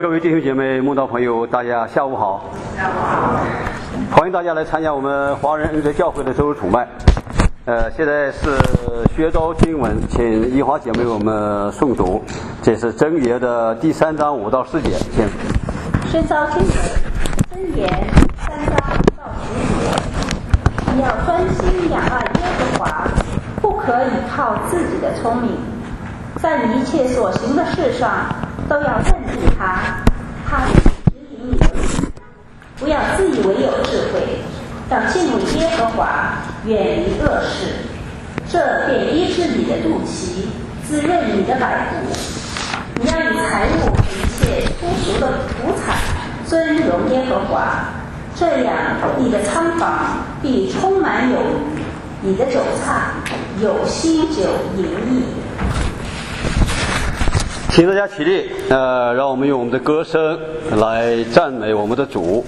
各位弟兄姐妹、慕道朋友，大家下午好！下午好！欢迎大家来参加我们华人恩德教会的周日崇拜。现在是薛州经文，请怡华姐妹为我们诵读。这是箴言的第3章5到10节，请。 宣召经文，箴言3章5到10节。你要专心仰爱耶和华，不可倚靠自己的聪明，在你一切所行的事上都要认定他，他指引你的路。不要自以为有智慧，当敬畏耶和华，远离恶事。这便医治你的肚脐，滋润你的百骨。你要以财物和一切粗俗的土产尊荣耶和华，这样你的仓房必充满有余，你的酒菜有新酒盈溢。 请大家起立，让我们用我们的歌声来赞美我们的主。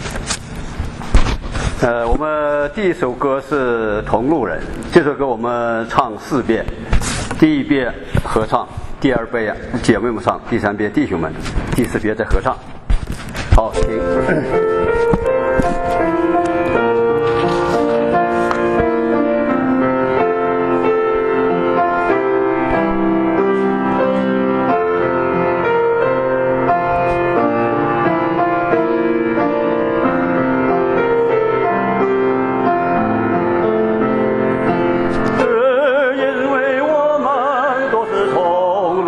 我们第一首歌是《同路人》，这首歌我们唱4遍，第1遍合唱，第2遍姐妹们唱，第3遍弟兄们，第4遍再合唱。好，请。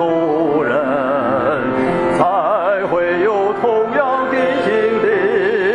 才会有同样的经历。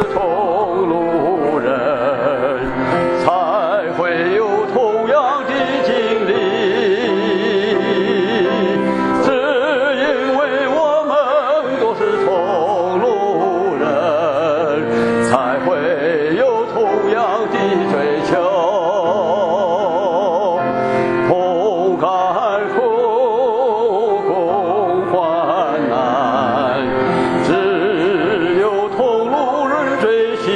同路人，才会有同样的经历。只因为我们都是同路人，才会有同样的追求，同甘苦，共患难。只有同路人追寻，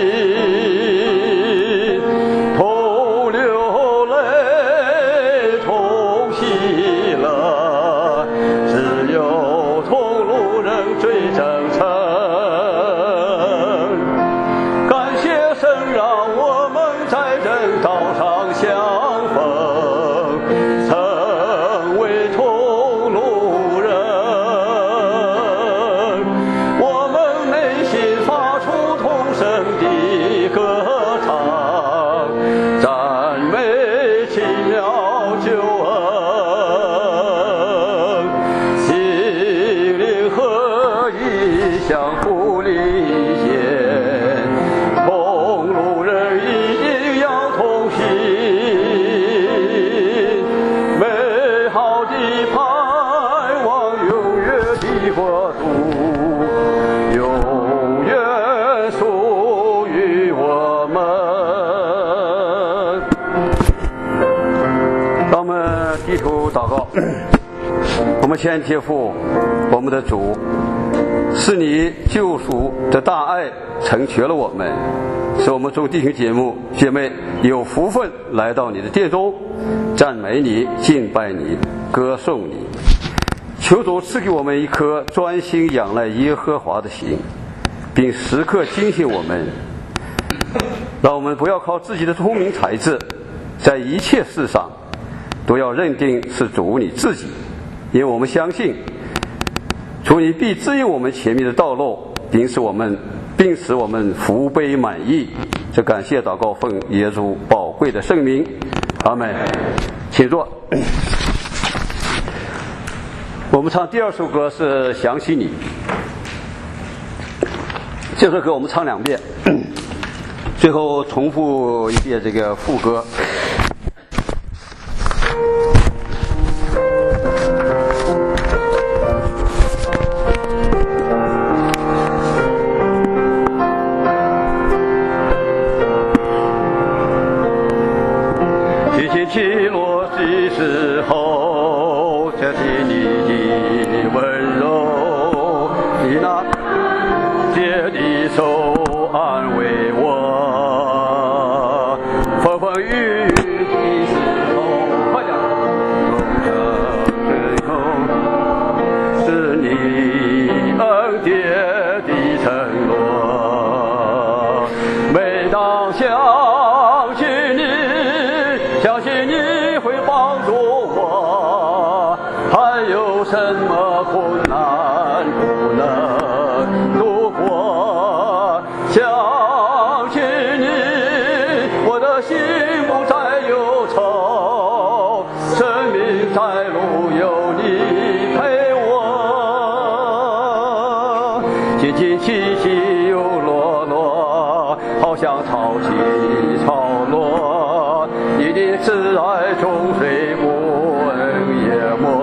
同流泪，同喜乐。只有同路人最真诚。感谢神让我们在人道上相逢，成为同路人。我们内心发出同声的歌唱，赞美奇妙救恩，心灵合一，相互理解。同路人一定要同行，美好的盼望，永远的国度，永远属于我们。让我们低头祷告。我们先天父，我们的主，是你救赎的大爱成全了我们，使我们众弟兄姐妹有福分来到你的殿中，赞美你，敬拜你，歌颂你。求主赐给我们一颗专心仰赖耶和华的心，并时刻警醒我们，让我们不要靠自己的聪明才智，在一切事上都要认定是主你自己，因为我们相信主你必指引我们前面的道路，并使我们福杯满溢。这感谢祷告，奉耶稣宝贵的圣名，阿们。请坐。我们唱第二首歌是想起你，这首歌我们唱2遍，最后重复一遍这个副歌。起落的时候，想起你的温柔，你那借的手安慰我，风风雨雨的时候，快点，是你恩典的承诺，每当想起你。相信你会帮助我，还有什么困难不能度过？想起你，我的心不再忧愁，生命在路有你陪我，紧紧起起又落落，好像潮起潮落。你的慈爱终虽不淹没，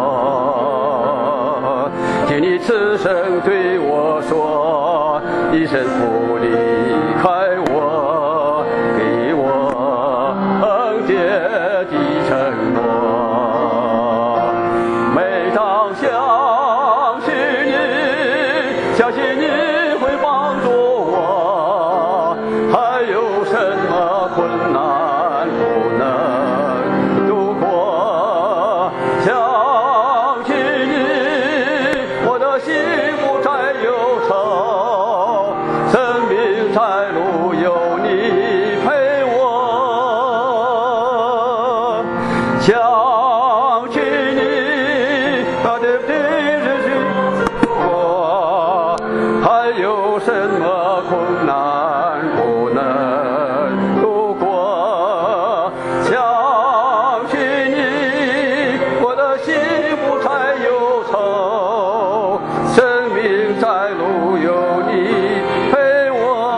请你此生对我说，一生不离开我，给我恩典的承诺。每当想起你，相信你会帮助我，还有什么困难不能度过？想起你，我的心不再忧愁，生命在路有你陪我。想起你，我还有什么困难不能度过？想起你，我的心不再忧愁，生命在路有你陪我。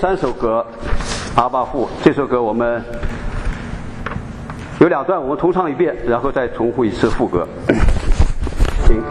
3首歌《阿爸父》，这首歌我们有2段，我们重唱一遍，然后再重复一次副歌。请。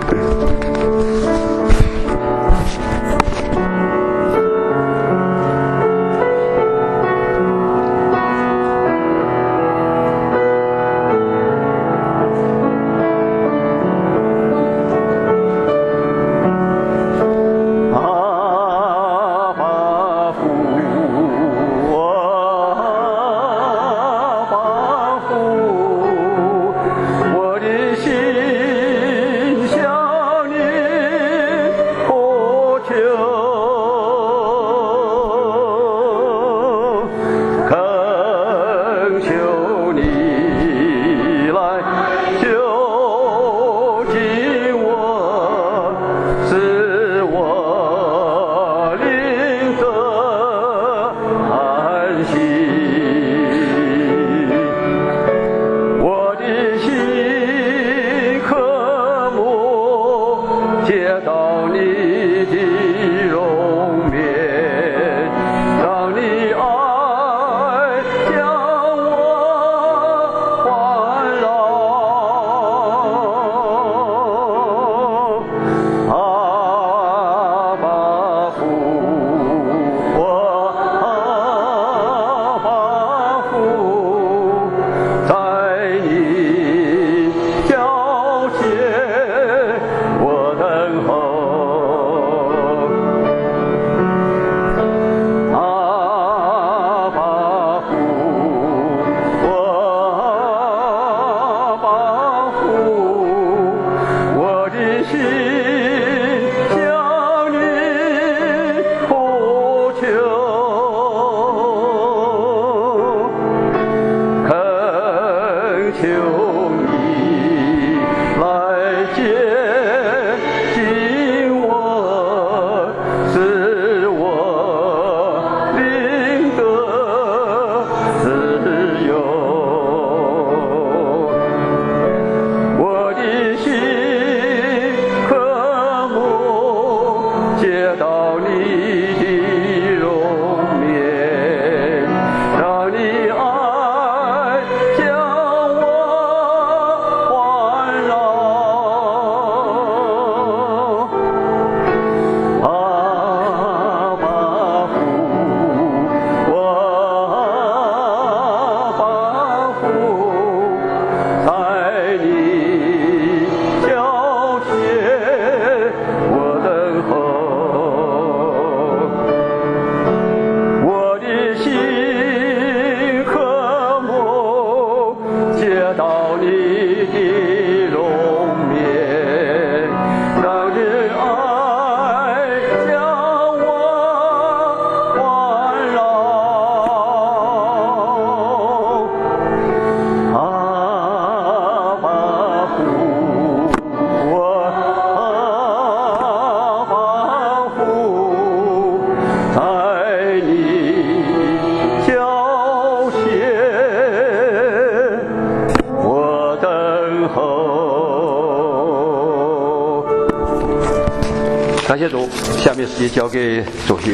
感谢主，下面时间交给主席。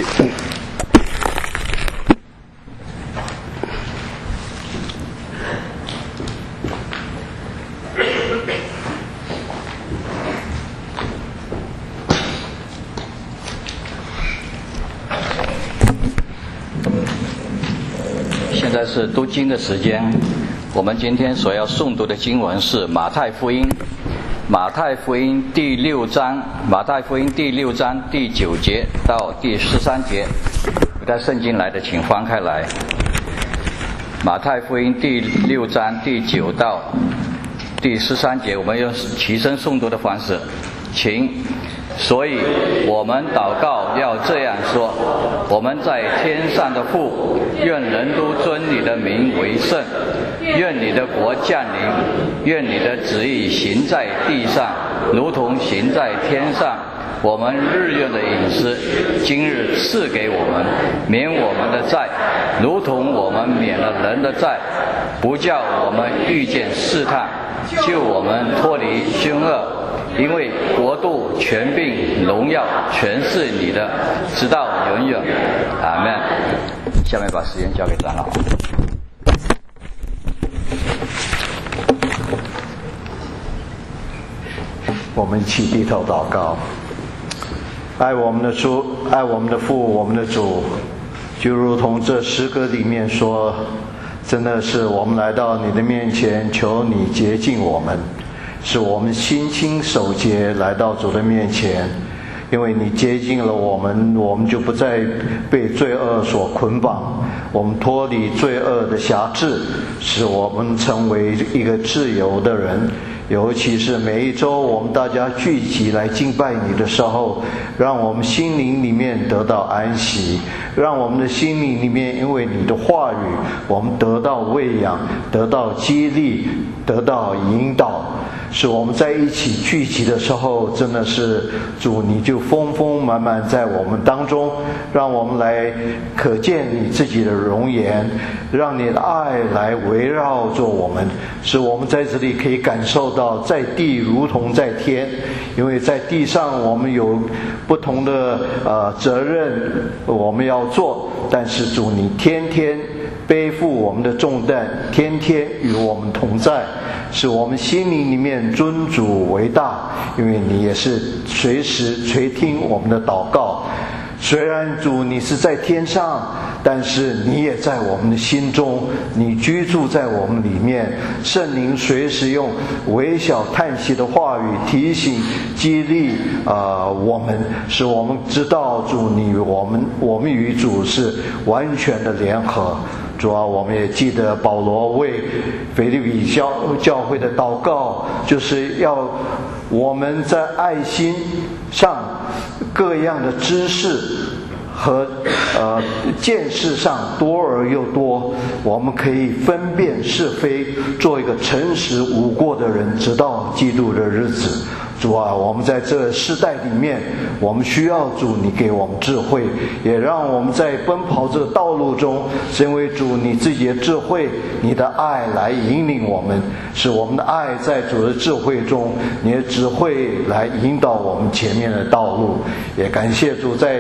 现在是读经的时间，我们今天所要诵读的经文是马太福音第6章，马太福音第6章第9节到第13节。不带圣经来的请翻开来。马太福音第6章第9到第13节，我们用齐声诵读的方式，请。所以我们祷告要这样说：我们在天上的父，愿人都尊你的名为圣，愿你的国降临，愿你的旨意行在地上，如同行在天上。我们日用的饮食，今日赐给我们，免我们的债，如同我们免了人的债，不叫我们遇见试探，救我们脱离凶恶。 因为国度、权柄、荣耀全是你的，直到永远。阿们。下面把时间交给长老。 我们一起低头祷告。爱我们的主，爱我们的父，我们的主，就如同这诗歌里面说，真的是我们来到你的面前，求你洁净我们，使我们心清手洁来到主的面前。因为你洁净了我们，我们就不再被罪恶所捆绑，我们脱离罪恶的辖制，使我们成为一个自由的人。尤其是每一周我们大家聚集来敬拜你的时候，让我们心灵里面得到安息，让我们的心灵里面因为你的话语，我们得到喂养，得到激励，得到引导，使我们在一起聚集的时候，真的是主你就丰丰满满在我们当中，让我们来可见你自己的容颜，让你的爱来围绕着我们，使我们在这里可以感受到在地如同在天。因为在地上我们有不同的责任我们要做，但是主你天天背负我们的重担，天天与我们同在，使我们心灵里面尊主为大。因为你也是随时垂听我们的祷告，虽然主你是在天上，但是你也在我们的心中，你居住在我们里面。圣灵随时用微小叹息的话语提醒激励我们，使我们知道主你我们与主是完全的联合。主啊，我们也记得保罗为腓立比教会的祷告，就是要我们在爱心上各样的知识和见识上多而又多，我们可以分辨是非，做一个诚实无过的人，直到基督的日子。主啊，我们在这世代里面，我们需要主你给我们智慧，也让我们在奔跑这道路中，因为主你自己的智慧，你的爱来引领我们，使我们的爱在主的智慧中，你的智慧来引导我们前面的道路。也感谢主在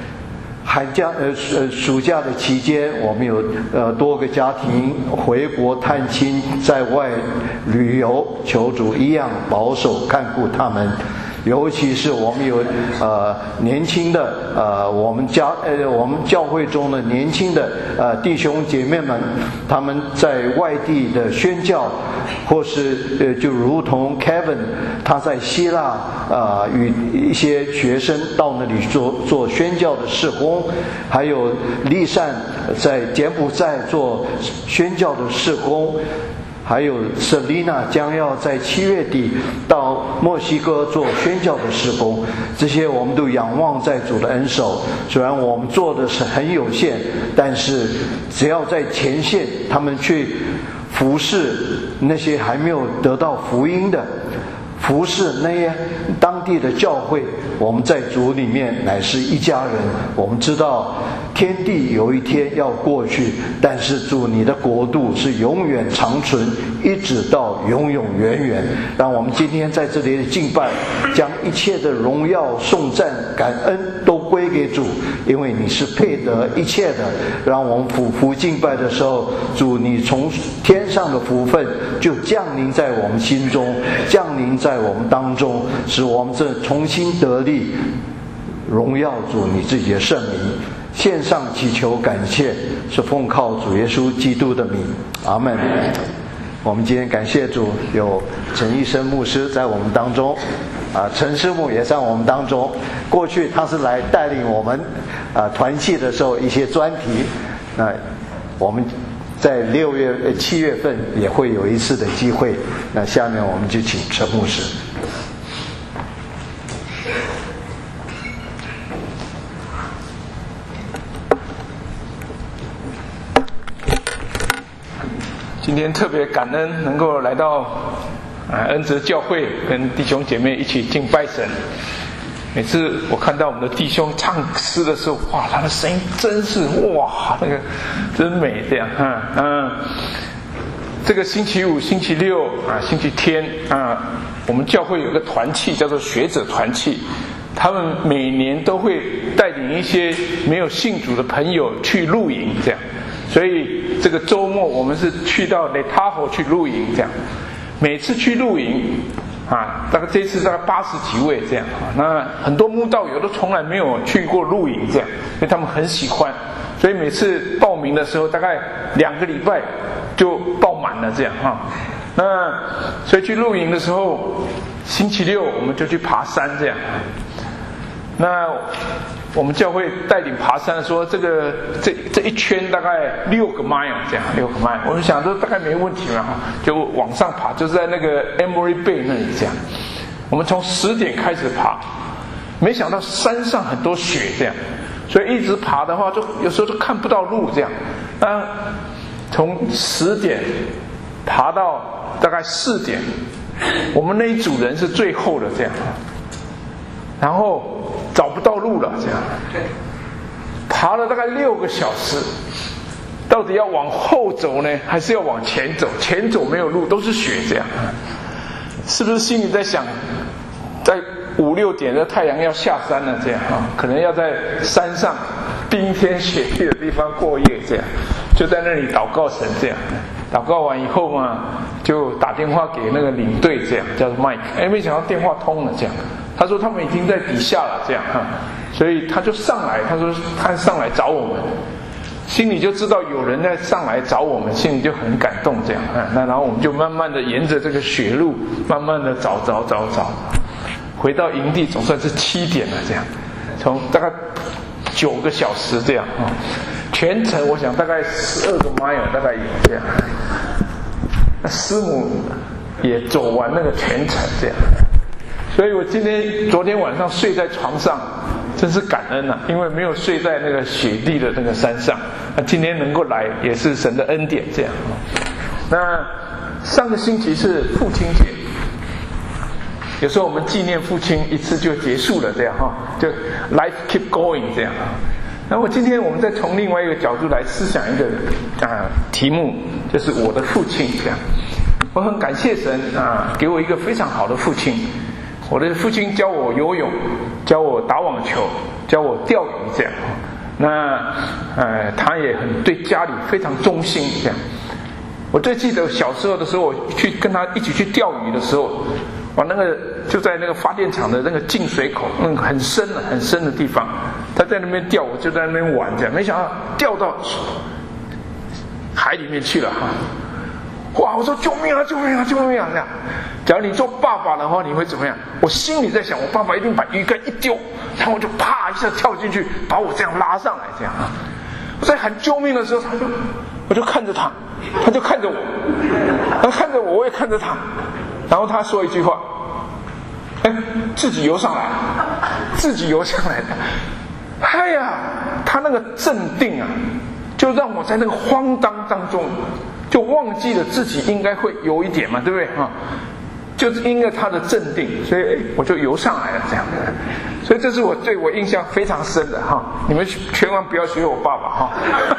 暑假的期间，我们有多个家庭回国探亲，在外旅游，求主一样保守看顾他们。尤其是我们有年轻的我们教会中的年轻的弟兄姐妹们，他们在外地的宣教，或是就如同 Kevin 他在希腊与一些学生到那里做宣教的事工，还有丽善在柬埔寨做宣教的事工，还有 Selina 将要在7月底到墨西哥做宣教的事工，这些我们都仰望在主的恩手。虽然我们做的是很有限，但是只要在前线，他们去服侍那些还没有得到福音的，服侍那些当地的教会，我们在主里面乃是一家人。我们知道天地有一天要过去，但是主你的国度是永远长存，一直到永永远远。让我们今天在这里的敬拜，将一切的荣耀颂赞感恩都归给主，因为你是配得一切的。让我们俯伏敬拜的时候，主你从天上的福分就降临在我们心中，降临在我们当中，使我们这重新得力，荣耀主你自己的圣名。献上祈求感谢，是奉靠主耶稣基督的名，阿们。我们今天感谢主，有陈医生牧师在我们当中，陈师母也在我们当中。过去他是来带领我们团契的时候一些专题，那我们在7月份也会有一次的机会。那下面我们就请陈牧师。 今天特别感恩能够来到恩慈教会，跟弟兄姐妹一起敬拜神。每次我看到我们的弟兄唱诗的时候，哇，他的声音真是哇，那个真美这样这个星期五、星期六星期天我们教会有个团契叫做学者团契，他们每年都会带领一些没有信主的朋友去露营这样。所以这个周末我们是去到雷塔河去露营这样。每次去露营大概这次大概80几位这样那很多慕道友都从来没有去过露营这样，因为他们很喜欢，所以每次报名的时候大概2个礼拜就报满了这样那所以去露营的时候，星期六我们就去爬山这样。那我们教会带领爬山说，这一圈大概6个 mile 这样，6个 mile， 我们想说大概没问题嘛就往上爬，就是在那个 Emory Bay 那里这样。我们从10点开始爬，没想到山上很多雪这样，所以一直爬的话，就有时候都看不到路这样。从10点爬到大概4点，我们那一组人是最后的这样，然后找不到路了，这样爬了大概6个小时，到底要往后走呢，还是要往前走？前走没有路，都是雪，这样，是不是心里在想，在5、6点的太阳要下山了，这样可能要在山上冰天雪地的地方过夜，这样，就在那里祷告神，这样，祷告完以后嘛，就打电话给那个领队，这样叫做 Mike， 没想到电话通了，这样。他说他们已经在底下了，这样所以他就上来，他说他上来找我们，心里就知道有人在上来找我们，心里就很感动，这样那然后我们就慢慢的沿着这个雪路，慢慢的找，回到营地总算是7点了，这样，从大概9个小时这样全程我想大概12个 mile 大概有这样，那师母也走完那个全程这样。所以我昨天晚上睡在床上，真是感恩因为没有睡在那个雪地的那个山上。今天能够来也是神的恩典这样。那上个星期是父亲节，有时候我们纪念父亲一次就结束了这样就 life keep going 这样。那么今天我们再从另外一个角度来思想一个题目，就是我的父亲这样。我很感谢神给我一个非常好的父亲。我的父亲教我游泳，教我打网球，教我钓鱼这样。那他也很对家里非常忠心这样。我最记得小时候的时候，我去跟他一起去钓鱼的时候，那个就在那个发电厂的那个进水口，那个很深的地方，他在那边钓，我就在那边玩这样。没想到掉到海里面去了哇！我说救命啊！救命啊！救命啊！这样，假如你做爸爸的话，你会怎么样？我心里在想，我爸爸一定把鱼竿一丢，然后我就啪一下跳进去，把我这样拉上来，这样我在喊救命的时候，我就看着他，他就看着我，他看着我，我也看着他，然后他说一句话，自己游上来的，哎呀，他那个镇定就让我在那个荒当当中。就忘记了自己应该会游一点嘛，对不对就是因为他的镇定，所以我就游上来了这样。所以这是对我印象非常深的你们千万不要学我爸爸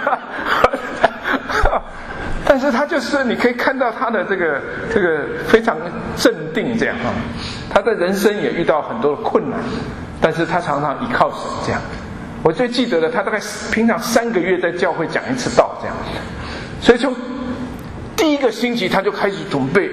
但是他就是你可以看到他的这个非常镇定这样他的人生也遇到很多的困难，但是他常常依靠神这样。我最记得的，他大概平常3个月在教会讲一次道这样，所以从第1个星期他就开始准备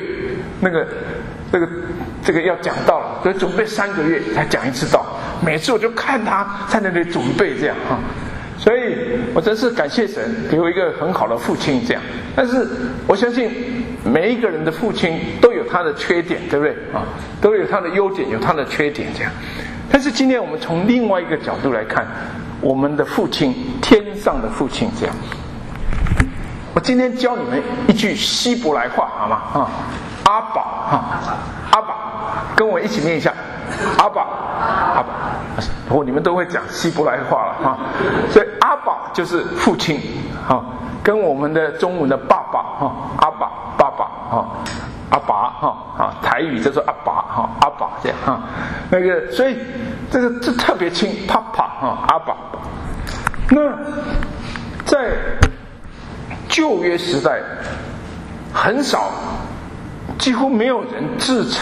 这个要讲道了，所以准备3个月才讲一次道。每次我就看他在那里准备这样所以我真是感谢神给我一个很好的父亲这样。但是我相信每一个人的父亲都有他的缺点，对不对都有他的优点，有他的缺点这样。但是今天我们从另外一个角度来看我们的父亲，天上的父亲这样。我今天教你们一句希伯来话好吗阿爸阿爸，跟我一起念一下阿爸阿爸。你们都会讲希伯来话了所以阿爸就是父亲跟我们的中文的爸爸阿爸爸爸阿爸台语叫做阿爸阿爸这样那个，所以这特别亲爸爸阿爸。那在旧约时代很少，几乎没有人自称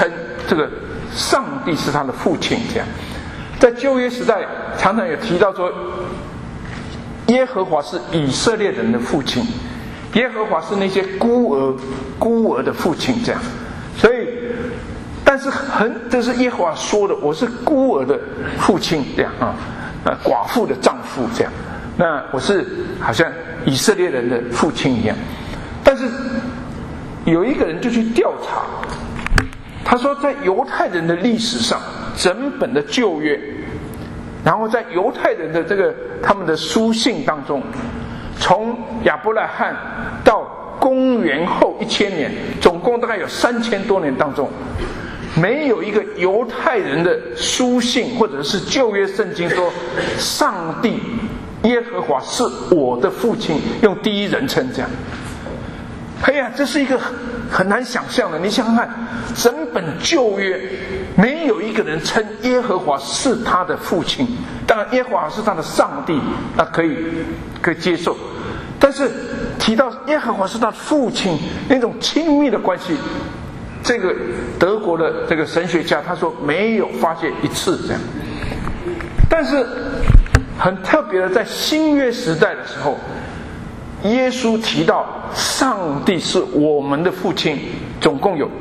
这个上帝是他的父亲。这样，在旧约时代常常有提到说，耶和华是以色列人的父亲，耶和华是那些孤儿的父亲。这样，所以但是这是耶和华说的，我是孤儿的父亲，这样寡妇的丈夫，这样，那我是好像以色列人的父亲一样。但是有一个人就去调查，他说在犹太人的历史上，整本的旧约，然后在犹太人的他们的书信当中，从亚伯拉罕到公元后1000年，总共大概有3000多年当中，没有一个犹太人的书信或者是旧约圣经说上帝耶和华是我的父亲，用第一人称这样。哎呀，这是一个很难想象的。你想想看，整本旧约没有一个人称耶和华是他的父亲。当然耶和华是他的上帝，那可以接受，但是提到耶和华是他的父亲那种亲密的关系，这个德国的这个神学家他说没有发现一次这样。但是很特别的，在新约时代的时候，耶稣提到上帝是我们的父亲，总共有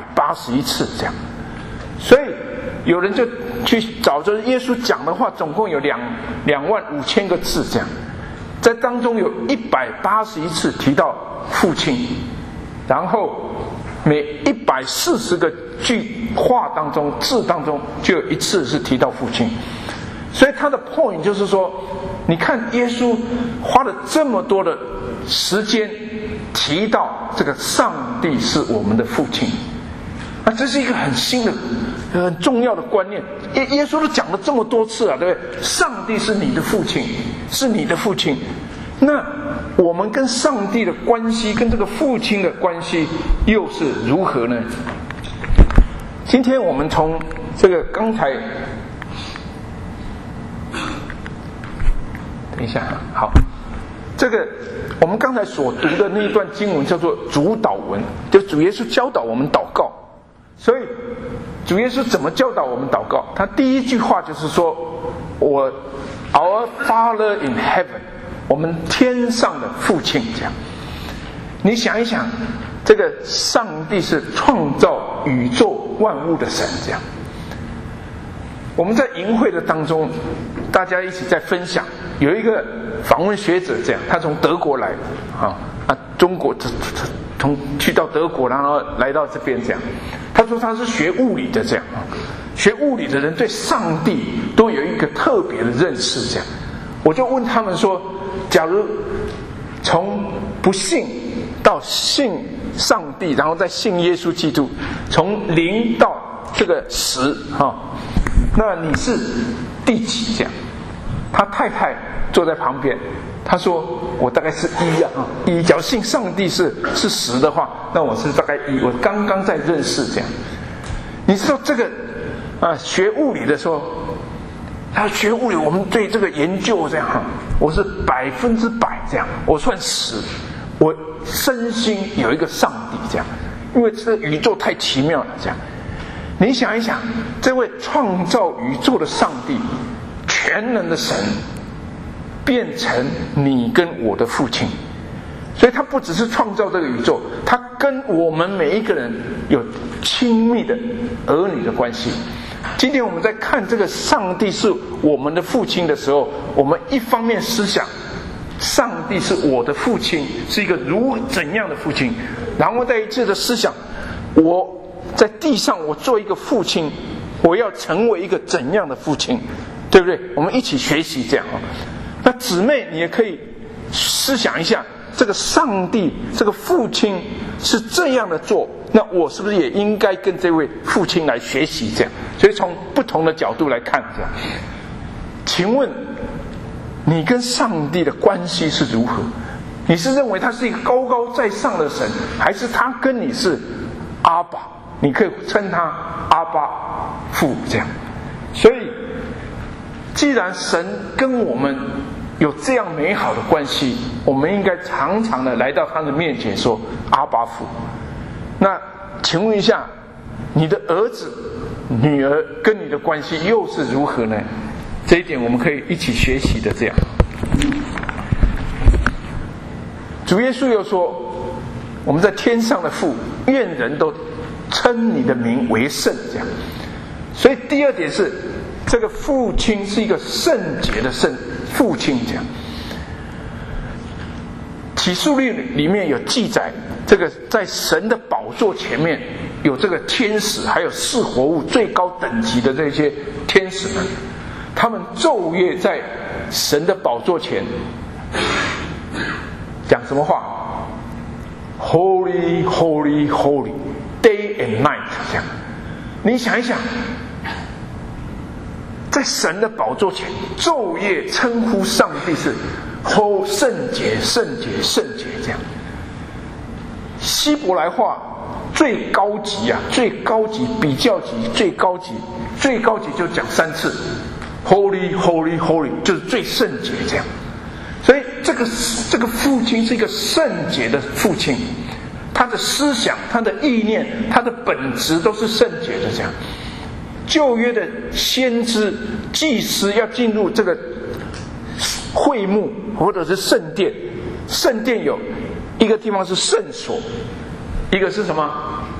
181次这样。所以有人就去找着耶稣讲的话，总共有25000个字这样，在当中有181次提到父亲，然后每140个句话当中字当中就有1次是提到父亲。所以他的 point 就是说，你看耶稣花了这么多的时间提到这个上帝是我们的父亲，这是一个很新的很重要的观念。耶稣都讲了这么多次啊，对不对？上帝是你的父亲，是你的父亲。那我们跟上帝的关系，跟这个父亲的关系又是如何呢？今天我们从这个刚才，等一下，好，这个我们刚才所读的那一段经文叫做主导文，就主耶稣教导我们祷告。所以主耶稣怎么教导我们祷告？他第一句话就是说，我 Our Father in Heaven， 我们天上的父亲。这样，你想一想，这个上帝是创造宇宙万物的神。这样，我们在营会的当中，大家一起在分享，有一个访问学者，这样，他从德国来中国去到德国，然后来到这边这样。他说他是学物理的，这样，学物理的人对上帝都有一个特别的认识。这样，我就问他们说，假如从不信到信上帝，然后再信耶稣基督，从0到这个10，那你是第几？这样，他太太坐在旁边，他说我大概是1。假如信上帝是10的话，那我是大概1，我刚刚在认识这样。你知道这个学物理的时候，他学物理，我们对这个研究这样，我是100%这样，我算10，我身心有一个上帝这样，因为这个宇宙太奇妙了这样。你想一想，这位创造宇宙的上帝，全能的神，变成你跟我的父亲，所以他不只是创造这个宇宙，他跟我们每一个人有亲密的儿女的关系。今天我们在看这个上帝是我们的父亲的时候，我们一方面思想上帝是我的父亲，是一个怎样的父亲，然后再一次的思想，我在地上我做一个父亲，我要成为一个怎样的父亲，对不对？我们一起学习这样。那姊妹你也可以思想一下，这个上帝这个父亲是这样的做，那我是不是也应该跟这位父亲来学习这样？所以从不同的角度来看这样。请问你跟上帝的关系是如何？你是认为他是一个高高在上的神，还是他跟你是阿爸？你可以称他阿爸父这样。所以既然神跟我们有这样美好的关系，我们应该常常的来到他的面前说阿爸父。那请问一下， 你的儿子、女儿跟你的关系又是如何呢？这一点我们可以一起学习的。这样，主耶稣又说，我们在天上的父，愿人都称你的名为圣。这样，所以第二点是，这个父亲是一个圣洁的父亲。这样，启示录里面有记载，这个在神的宝座前面有这个天使，还有四活物最高等级的这些天使们，他们昼夜在神的宝座前讲什么话 ？Holy, Holy, Holy, Day and Night。这样，你想一想，在神的宝座前昼夜称呼上帝是圣洁、圣洁、圣洁。这样，希伯来话最高级啊，最高级、比较级、最高级就讲3次。Holy, Holy, Holy， 就是最圣洁。这样，所以这个父亲是一个圣洁的父亲，他的思想、他的意念、他的本质都是圣洁的。这样，旧约的先知、祭司要进入这个会幕或者是圣殿，圣殿有一个地方是圣所，一个是什么？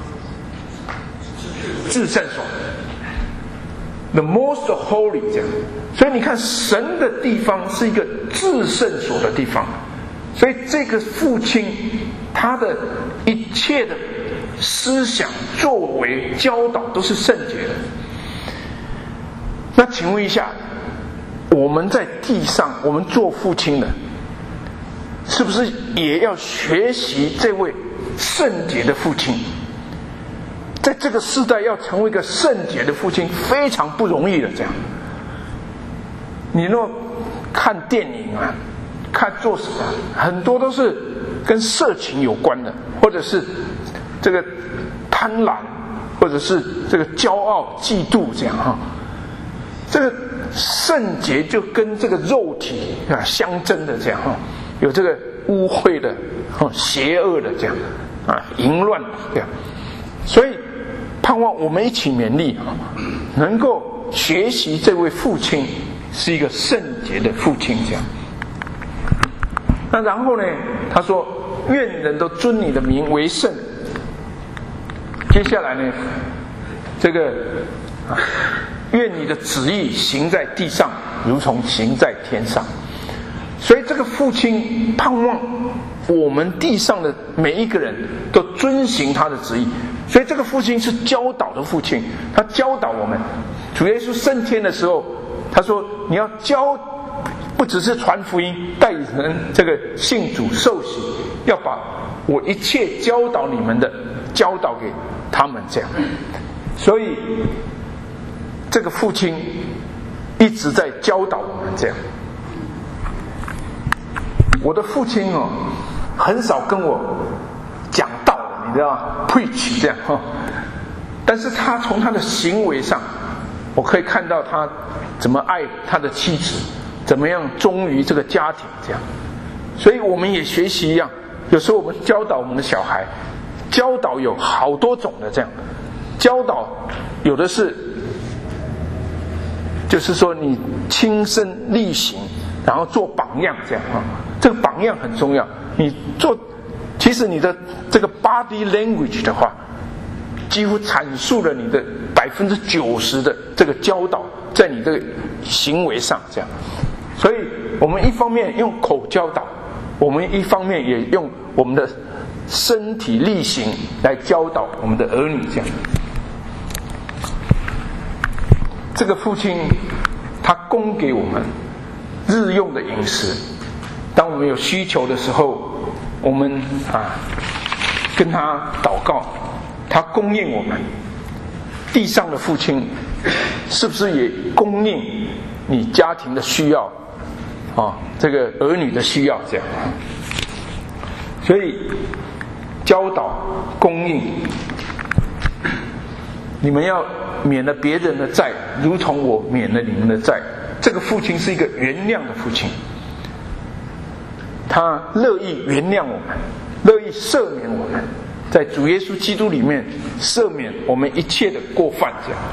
至圣所。The most holy。 这样，所以你看神的地方是一个至圣所的地方，所以这个父亲他的一切的思想、作为、教导都是圣洁的。那请问一下，我们在地上，我们做父亲的，是不是也要学习这位圣洁的父亲？在这个时代要成为一个圣洁的父亲非常不容易的。这样，你若看电影啊，看做什么，很多都是跟色情有关的，或者是这个贪婪，或者是这个骄傲、嫉妒这样哈。这个圣洁就跟这个肉体啊相争的这样哈，有这个污秽的、邪恶的这样啊，淫乱这样，所以。盼望我们一起勉励，能够学习这位父亲是一个圣洁的父亲。这样，那然后呢？他说：“愿人都尊你的名为圣。”接下来呢？这个愿你的旨意行在地上，如同行在天上。所以这个父亲盼望我们地上的每一个人都遵行他的旨意。所以这个父亲是教导的父亲，他教导我们。主耶稣升天的时候，他说：“你要教，不只是传福音，带人这个信主受洗，要把我一切教导你们的教导给他们。”这样，所以这个父亲一直在教导我们。这样，我的父亲很少跟我讲道。你知道吗 ？preach 这样哈，但是他从他的行为上，我可以看到他怎么爱他的妻子，怎么样忠于这个家庭这样。所以我们也学习一样，有时候我们教导我们的小孩，教导有好多种的这样，教导有的是，就是说你亲身力行，然后做榜样这样哈，这个榜样很重要，你做。其实你的这个 body language 的话，几乎阐述了你的90%的这个教导在你的行为上，这样。所以我们一方面用口教导，我们一方面也用我们的身体力行来教导我们的儿女，这样。这个父亲他供给我们日用的饮食，当我们有需求的时候。我们跟他祷告，他供应我们。地上的父亲是不是也供应你家庭的需要这个儿女的需要这样？所以教导、供应，你们要免了别人的债，如同我免了你们的债。这个父亲是一个原谅的父亲。他乐意原谅我们，乐意赦免我们， 在主耶稣基督里面赦免我们一切的过犯，这样。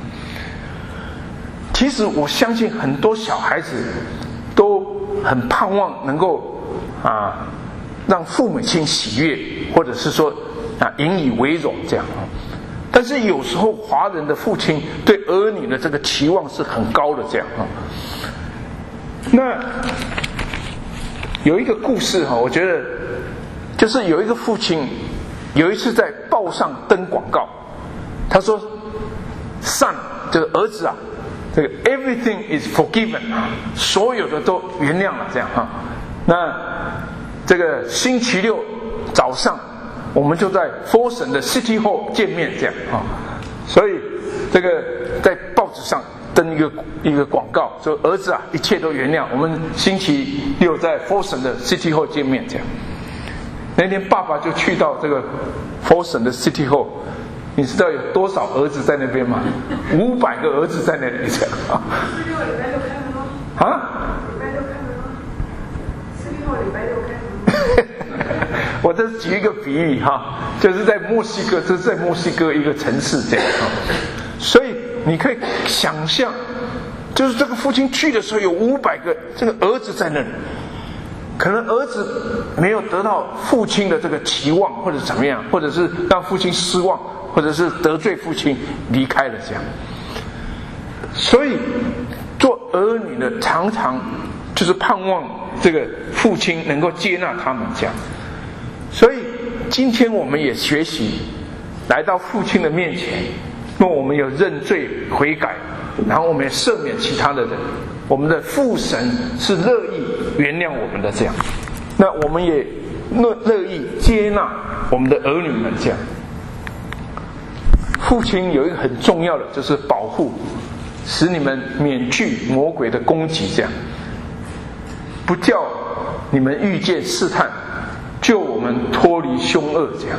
其实我相信很多小孩子都很盼望能够让父母亲喜悦，或者是说引以为荣这样。但是有时候华人的父亲对儿女的这个期望是很高的这样。那有一个故事我觉得就是有一个父亲有一次在报上登广告，他说 son 这个儿子这个 everything is forgiven， 所有的都原谅了这样。那这个星期六早上我们就在 Folsom 的 City Hall 见面这样。所以这个在报纸上登一个广告，说儿子一切都原谅，我们星期六在 Folsom 的 City Hall 见面这样。那天爸爸就去到这个 Folsom 的 City Hall， 你知道有多少儿子在那边吗？500个儿子在那里这样。 礼拜六开门吗？礼拜六开门吗？City Hall礼拜六开门。 我这举一个比喻就是在墨西哥，这是在墨西哥一个城市这样。所以你可以想象，就是这个父亲去的时候有500个这个儿子在那里，可能儿子没有得到父亲的这个期望，或者怎么样，或者是让父亲失望，或者是得罪父亲离开了这样。所以做儿女的常常就是盼望这个父亲能够接纳他们这样。所以今天我们也学习来到父亲的面前，那我们有认罪悔改，然后我们也赦免其他的人，我们的父神是乐意原谅我们的这样。那我们也乐意接纳我们的儿女们这样。父亲有一个很重要的就是保护，使你们免去魔鬼的攻击这样，不叫你们遇见试探，救我们脱离凶恶这样。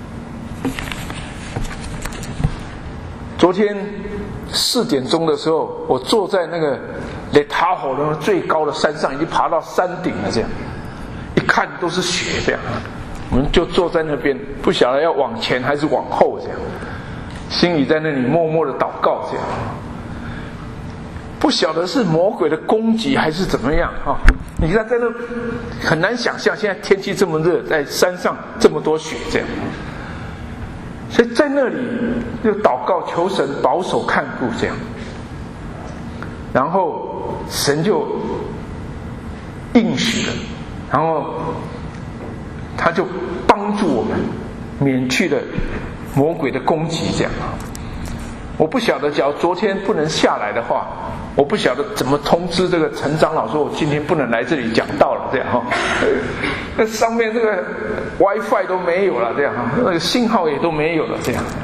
昨天4点钟的时候，我坐在那个雷塔火龙最高的山上，已经爬到山顶了这样，一看都是雪这样。我们就坐在那边，不晓得要往前还是往后这样，心里在那里默默的祷告这样，不晓得是魔鬼的攻击还是怎么样你看在那很难想象，现在天气这么热，在山上这么多雪这样。所以在那里就祷告求神保守看顾这样，然后神就应许了，然后他就帮助我们免去了魔鬼的攻击这样。我不晓得假如昨天不能下来的话，我不晓得怎么通知这个陈长老说我今天不能来这里讲道了这样那上面这个 WiFi 都没有了这样那个信号也都没有了这样。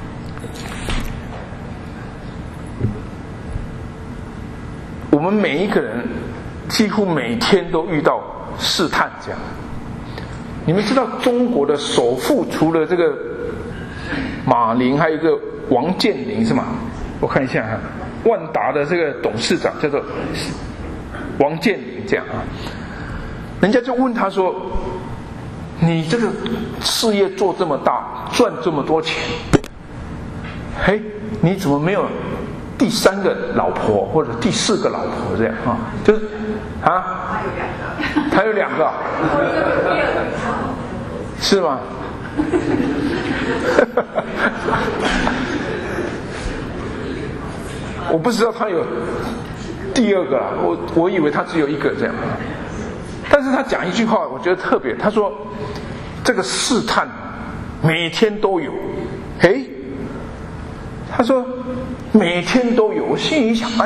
我们每一个人几乎每天都遇到试探这样。你们知道中国的首富除了这个马林，还有一个王健林是吗？我看一下万达的这个董事长叫做王健林这样人家就问他说，你这个事业做这么大，赚这么多钱，你怎么没有第3个老婆或者第4个老婆这样就是他有2个是吗我不知道他有第2个啦，我以为他只有1个这样。但是他讲一句话我觉得特别，他说这个试探每天都有。他说每天都有，我心里想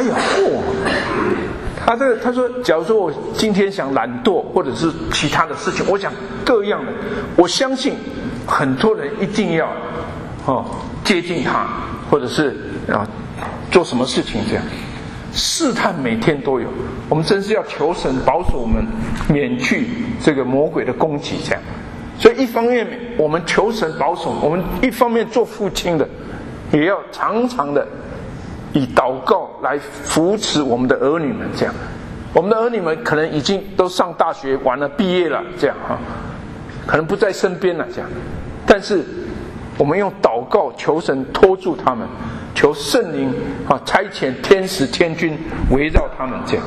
他说假如说我今天想懒惰或者是其他的事情，我想各样的，我相信很多人一定要接近他，或者是做什么事情这样。试探每天都有，我们真是要求神保守我们免去这个魔鬼的攻击这样。所以一方面我们求神保守，我们一方面做父亲的也要常常的以祷告来扶持我们的儿女们这样。我们的儿女们可能已经都上大学完了毕业了这样可能不在身边了这样， 但是我们用祷告求神托住他们，求圣灵差遣天使天军围绕他们这样。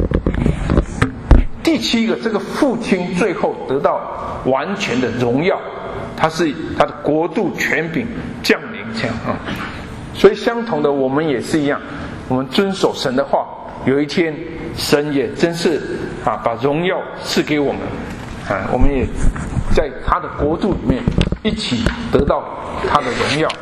第七个，这个父亲最后得到完全的荣耀，他的国度权柄降临这样啊。所以相同的，我们也是一样，我们遵守神的话，有一天神也真是把荣耀赐给我们我们也在他的国度里面一起得到他的荣耀。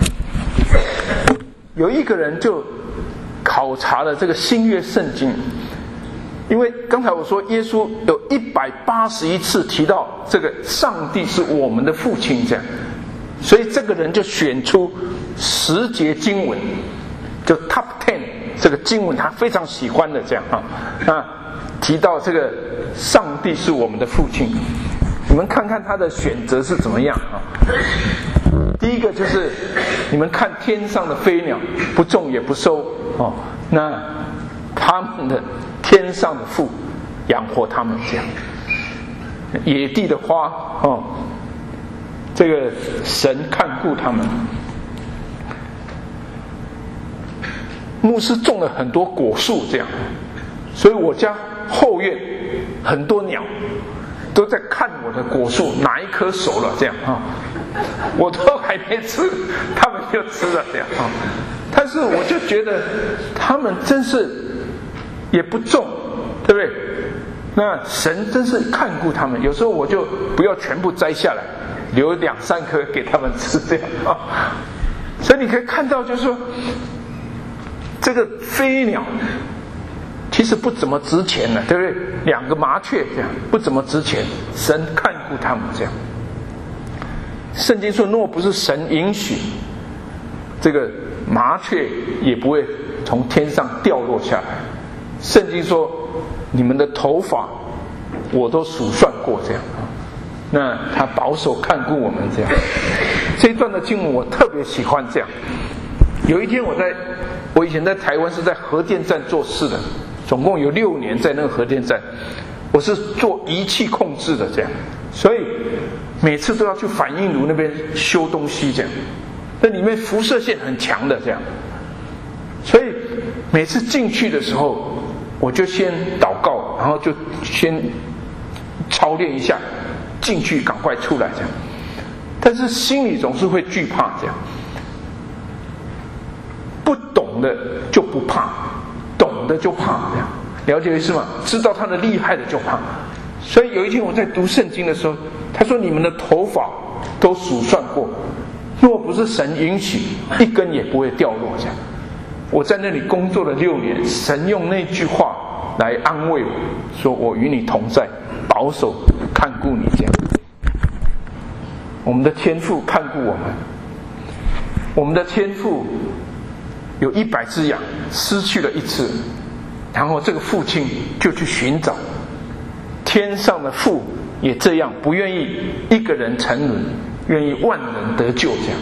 有一个人就考察了这个新约圣经，因为刚才我说耶稣有181次提到这个上帝是我们的父亲这样，所以这个人就选出10节经文，就 Top 10这个经文他非常喜欢的这样提到这个上帝是我们的父亲。你们看看他的选择是怎么样第一个就是你们看天上的飞鸟，不种也不收那他们的天上的父养活他们这样。野地的花这个神看顾他们。牧师种了很多果树这样，所以我家后院很多鸟都在看我的果树哪一棵熟了这样我都还没吃，他们就吃了这样但是我就觉得他们真是也不种，对不对？那神真是看顾他们，有时候我就不要全部摘下来，留2-3颗给他们吃这样所以你可以看到，就是说这个飞鸟其实不怎么值钱的，对不对？2个麻雀这样不怎么值钱，神看顾他们这样。圣经说，若不是神允许，这个麻雀也不会从天上掉落下来。圣经说，你们的头发我都数算过这样。那他保守看顾我们这样。这一段的经文我特别喜欢这样。有一天我以前在台湾是在核电站做事的，总共有6年在那个核电站，我是做仪器控制的这样，所以每次都要去反应炉那边修东西这样，那里面辐射线很强的这样，所以每次进去的时候我就先祷告，然后就先操练一下，进去赶快出来这样，但是心里总是会惧怕这样。不懂的就不怕，懂的就怕这样，了解意思吗？知道他的厉害的就怕。所以有一天我在读圣经的时候，他说你们的头发都数算过，若不是神允许，一根也不会掉落这样。我在那里工作了6年，神用那句话来安慰我，说我与你同在，保守看顾你这样。我们的天父看顾我们，我们的天父有100只羊，失去了1只，然后这个父亲就去寻找，天上的父也这样，不愿意一个人沉沦，愿意万人得救这样。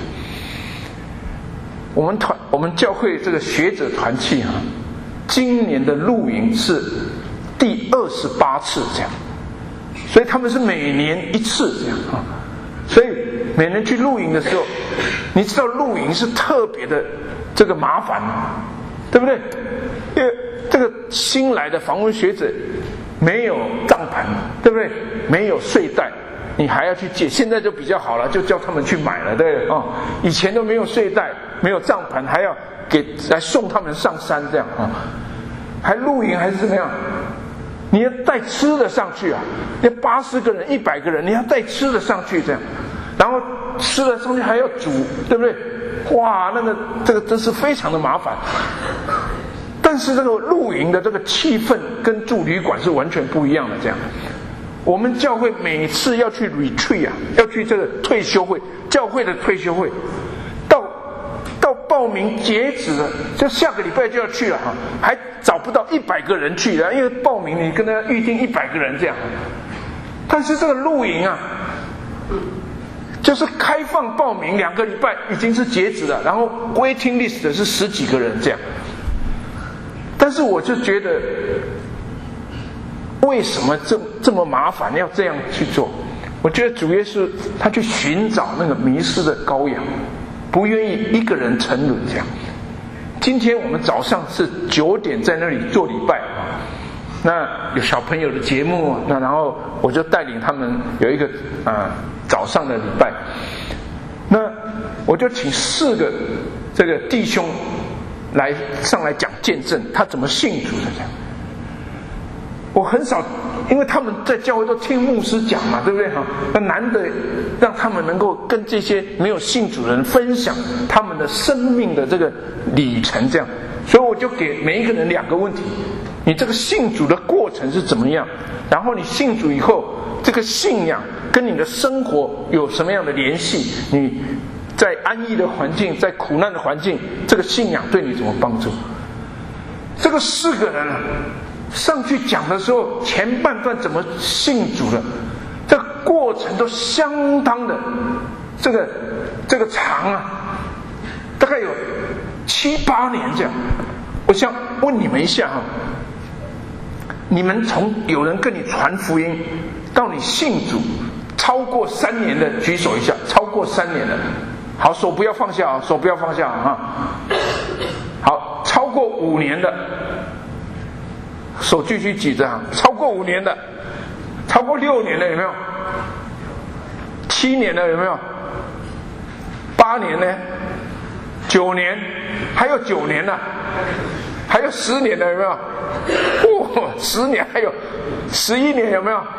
我们教会这个学者团契今年的露营是第28次这样，所以他们是每年1次这样所以每年去露营的时候，你知道露营是特别的这个麻烦，对不对？因为这个新来的访问学者没有帐篷，对不对？没有睡袋，你还要去借。现在就比较好了，就叫他们去买了，对不对？以前都没有睡袋，没有帐篷，还要来送他们上山这样还露营还是怎么样？你要带吃的上去要80个人、100个人，你要带吃的上去这样，然后吃的上去还要煮，对不对？哇，这个真是非常的麻烦。但是这个露营的这个气氛跟住旅馆是完全不一样的这样。我们教会每次要去 retreat 要去这个退休会，教会的退休会，到报名截止了，就下个礼拜就要去了还找不到100个人去了，因为报名你跟他预定100个人这样。但是这个露营就是开放报名2个礼拜已经是截止了，然后 waiting list 的是10几个人这样。但是我就觉得为什么这么麻烦要这样去做？ 我觉得主耶稣他去寻找那个迷失的羔羊，不愿意一个人沉沦这样。今天我们早上是9点在那里做礼拜啊，那有小朋友的节目，那然后我就带领他们有一个早上的礼拜，那我就请4个这个弟兄上来讲见证，他怎么信主的这样。我很少，因为他们在教会都听牧师讲嘛，对不对哈？那难得让他们能够跟这些没有信主的人分享他们的生命的这个里程，这样，所以我就给每一个人2个问题：你这个信主的过程是怎么样？然后你信主以后，这个信仰跟你的生活有什么样的联系？你在安逸的环境，在苦难的环境，这个信仰对你怎么帮助？这个4个人上去讲的时候，前半段怎么信主的，这个过程都相当的这个长啊，大概有7、8年这样。我想问你们一下哈，你们从有人跟你传福音到你信主超过3年的举手一下，超过3年的，好，手不要放下啊，手不要放下啊。好，超过5年的手继续举着，超过5年的，超过6年的有没有？7年的有没有？8年呢？9年，还有9年呢？还有10年的有没有？10年，还有11年有没有？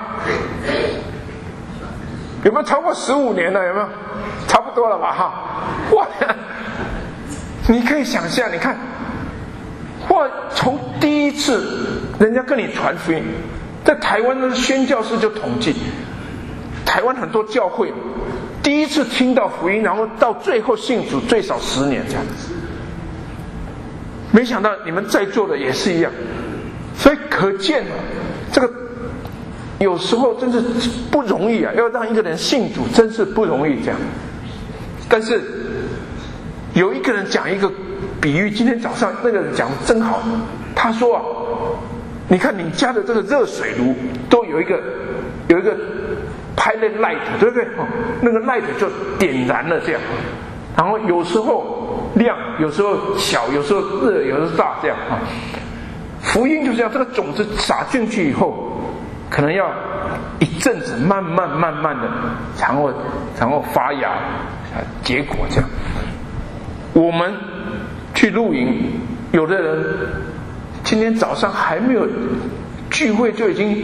有没有超过15年的有没有？差不多了吧哈！哇，你可以想象，你看，哇，从第一次人家跟你传福音，在台湾的宣教士就统计，台湾很多教会第一次听到福音，然后到最后信主最少10年这样子。没想到你们在座的也是一样，所以可见这个有时候真是不容易啊，要让一个人信主真是不容易这样。但是有一个人讲一个比喻，今天早上那个人讲得真好，他说啊，你看你家的这个热水炉都有一个pilot light， 对不对？那个 light 就点燃了这样，然后有时候亮，有时候小，有时候热，有时候大这样啊。福音就是要这个种子撒进去以后，可能要一阵子慢慢的，然后发芽结果这样。我们去露营，有的人今天早上还没有聚会就已经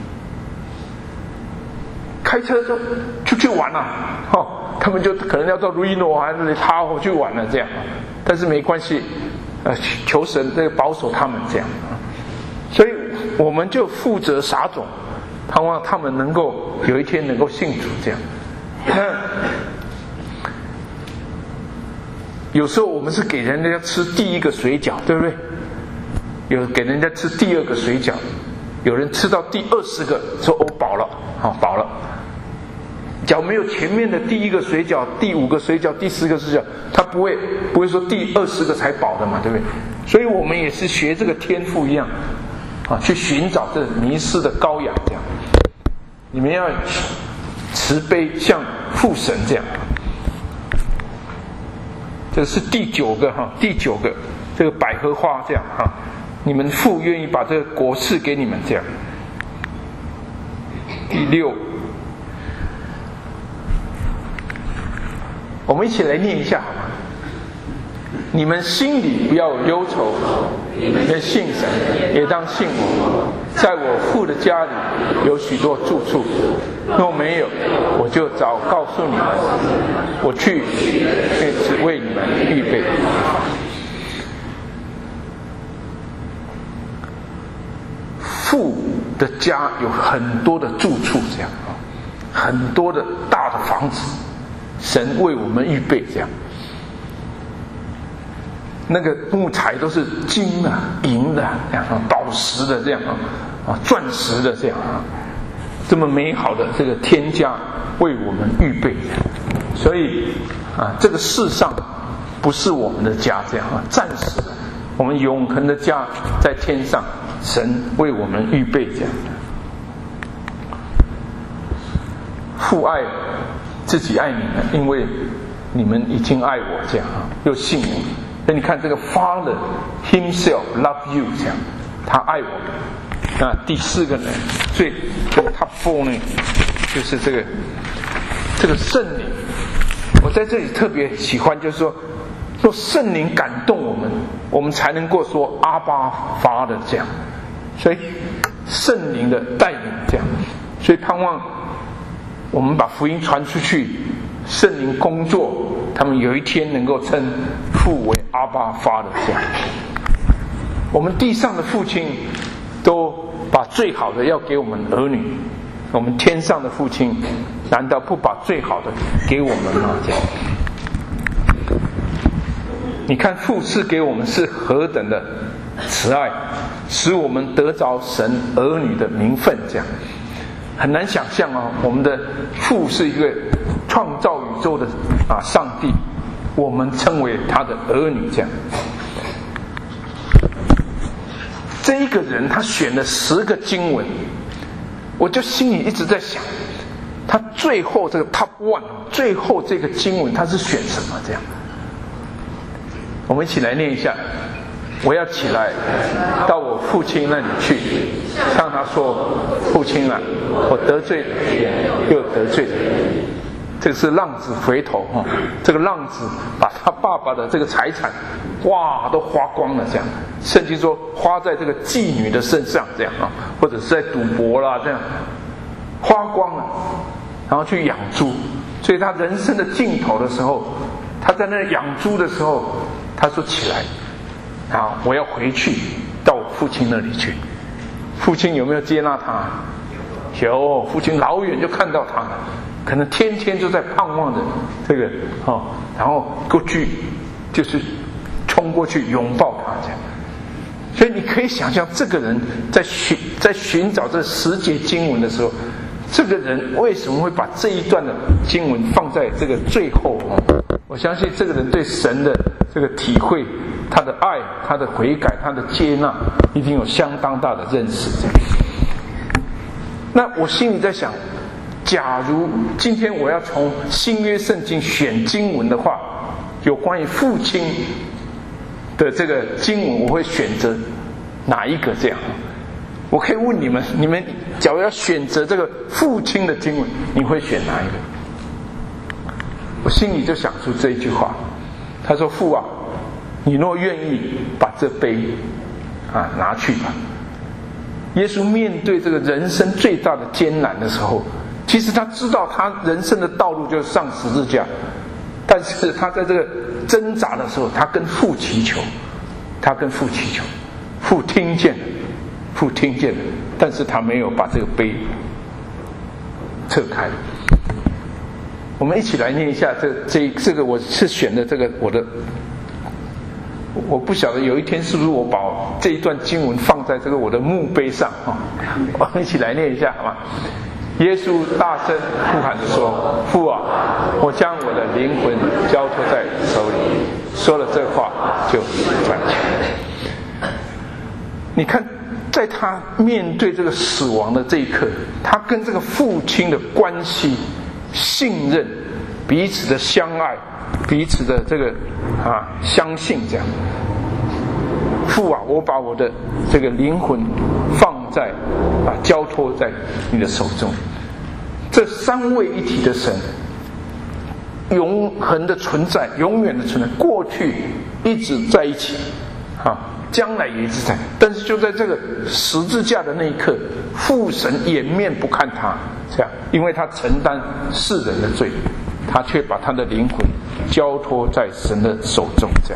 开车就出去玩了，他们就可能要到 Reno 还是塔霍去玩了这样。但是没关系，求神这个保守他们这样。所以我们就负责撒种，盼望他们能够有一天能够信主这样。有时候我们是给人家吃第1个水饺，对不对？有给人家吃第2个水饺，有人吃到第20个说饱了，饱了。假如没有前面的第1个水饺、第5个水饺、第10个水饺，他不会说第20个才饱的嘛，对不对？所以我们也是学这个天父一样，去寻找这迷失的羔羊这样。你们要慈悲，像父神这样。这是第9个第9个这个百合花这样你们父愿意把这个果赐给你们这样。第6，我们一起来念一下好吗？你们心里不要有忧愁，你们信神也当信我，在我父的家里有许多住处，若没有，我就早告诉你们，我去是为你们预备。父的家有很多的住处这样很多的大的房子，神为我们预备这样。那个木材都是金的、银的这样宝石的这样钻石的这样这么美好的这个天家为我们预备。所以这个世上不是我们的家这样暂时的，我们永恒的家在天上，神为我们预备这样。 父爱自己爱你们，因为你们已经爱我，这样又信我。所以你看这个 Father Himself love you， 这样他爱我们。那第4个呢，最top 4呢，就是这个圣灵。我在这里特别喜欢，就是说圣灵感动我们，我们才能够说阿爸Father这样。所以圣灵的带领这样，所以盼望我们把福音传出去，圣灵工作，他们有一天能够称父为阿爸Father这样。我们地上的父亲都把最好的要给我们儿女，我们天上的父亲难道不把最好的给我们吗？这样，你看父赐给我们是何等的慈爱，使我们得着神儿女的名分，这样很难想象啊！我们的父是一个创造宇宙的上帝，我们称为他的儿女，这样。这一个人他选了10个经文，我就心里一直在想，他最后这个 top 1， 最后这个经文他是选什么？这样，我们一起来念一下。我要起来，到我父亲那里去，向他说：“父亲啊，我得罪又得罪了。”这个是浪子回头哈，这个浪子把他爸爸的这个财产，哇，都花光了这样。圣经说花在这个妓女的身上这样啊，或者是在赌博啦这样，花光了，然后去养猪。所以他人生的尽头的时候，他在那养猪的时候，他说：“起来。”好，我要回去到我父亲那里去。父亲有没有接纳他？有，父亲老远就看到他，可能天天就在盼望着这个然后过去就是冲过去拥抱他这样。所以你可以想象，这个人在寻找这10节经文的时候，这个人为什么会把这一段的经文放在这个最后？我相信这个人对神的这个体会，他的爱，他的悔改，他的接纳，一定有相当大的认识。那我心里在想，假如今天我要从新约圣经选经文的话，有关于父亲的这个经文，我会选择哪一个？这样，我可以问你们假如要选择这个父亲的经文，你会选哪一个？我心里就想出这一句话，他说：“父啊，你若愿意，把这杯拿去吧。”耶稣面对这个人生最大的艰难的时候，其实他知道他人生的道路就是上十字架，但是他在这个挣扎的时候，他跟父祈求，父听见了，但是他没有把这个杯撤开。我们一起来念一下这个，我是选的这个我不晓得有一天是不是我把这一段经文放在这个我的墓碑上我们一起来念一下好吗？耶稣大声呼喊着说：“父啊，我将我的灵魂交托在手里。”说了这话就转去。你看，在他面对这个死亡的这一刻，他跟这个父亲的关系、信任、彼此的相爱、彼此的这个相信，这样。父啊，我把我的这个灵魂交托在你的手中。这三位一体的神，永恒的存在，永远的存在，过去一直在一起将来也一直在。但是就在这个十字架的那一刻，父神掩面不看他，这样，因为他承担世人的罪，他却把他的灵魂交托在神的手中，这样。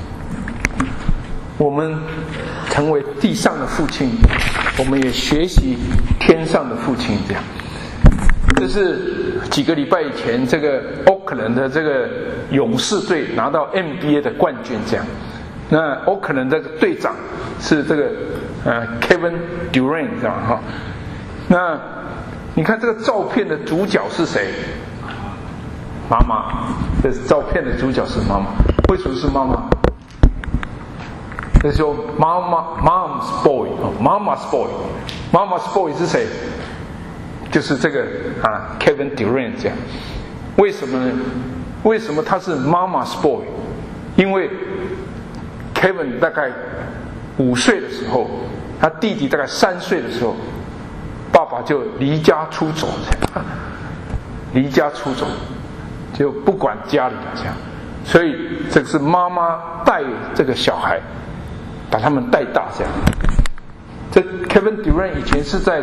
我们成为地上的父亲，我们也学习天上的父亲，这样。这是几个礼拜以前，这个奥克兰的这个勇士队拿到 NBA 的冠军，这样。那奥克兰的队长是这个Kevin Durant， 这样哈。那你看这个照片的主角是谁？妈妈。这照片的主角是妈妈。为什么是妈妈？那时候Mom's boy， Mama's boy 是谁？ 就是这个Kevin Durant 这样。为什么呢？为什么他是 Mama's boy？ 因为 Kevin 大概5岁的时候，他弟弟大概3岁的时候，爸爸就离家出走，离家出走，就不管家里了这样。所以这个是妈妈带这个小孩，把他们带大这样。这 Kevin Durant 以前是在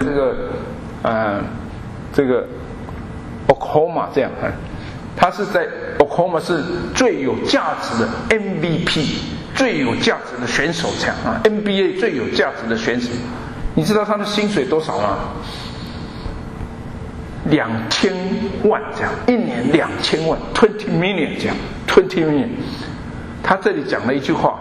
这个 Oklahoma 这样，他是在 Oklahoma 是最有价值的 MVP， 最有价值的选手这样NBA 最有价值的选手。你知道他的薪水多少吗？2000万这样，一年2000万 ，20 million 这样 ，20 million。他这里讲了一句话，